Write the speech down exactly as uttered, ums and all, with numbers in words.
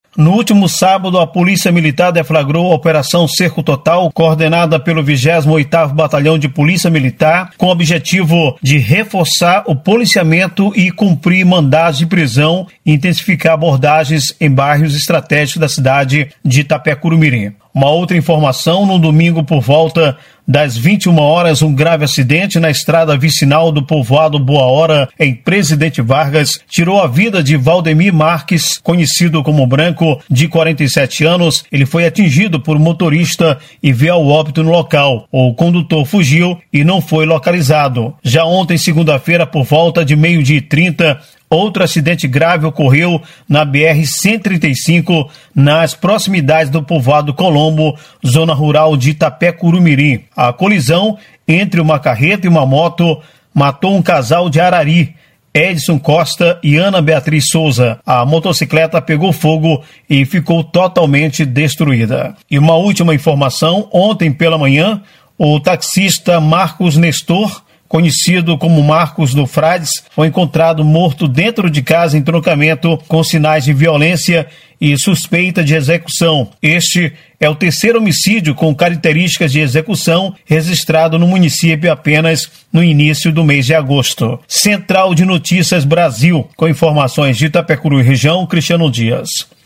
No último sábado, a Polícia Militar deflagrou a Operação Cerco Total, coordenada pelo vigésimo oitavo Batalhão de Polícia Militar, com o objetivo de reforçar o policiamento e cumprir mandados de prisão e intensificar abordagens em bairros estratégicos da cidade de Itapecuru-Mirim. Uma outra informação, no domingo por volta das vinte e uma horas, um grave acidente na estrada vicinal do povoado Boa Hora, em Presidente Vargas, tirou a vida de Valdemir Marques, conhecido como Branco, de quarenta e sete anos. Ele foi atingido por um motorista e veio ao óbito no local. O condutor fugiu e não foi localizado. Já ontem, segunda-feira, por volta de meio-dia e trinta, outro acidente grave ocorreu na B R cento e trinta e cinco, nas proximidades do povoado Colombo, zona rural de Itapecuru-Mirim. A colisão entre uma carreta e uma moto matou um casal de Arari, Edson Costa e Ana Beatriz Souza. A motocicleta pegou fogo e ficou totalmente destruída. E uma última informação, ontem pela manhã, o taxista Marcos Nestor, conhecido como Marcos do Frades, foi encontrado morto dentro de casa em entroncamento com sinais de violência e suspeita de execução. Este é o terceiro homicídio com características de execução registrado no município apenas no início do mês de agosto. Central de Notícias Brasil, com informações de Itapecuru e região, Cristiano Dias.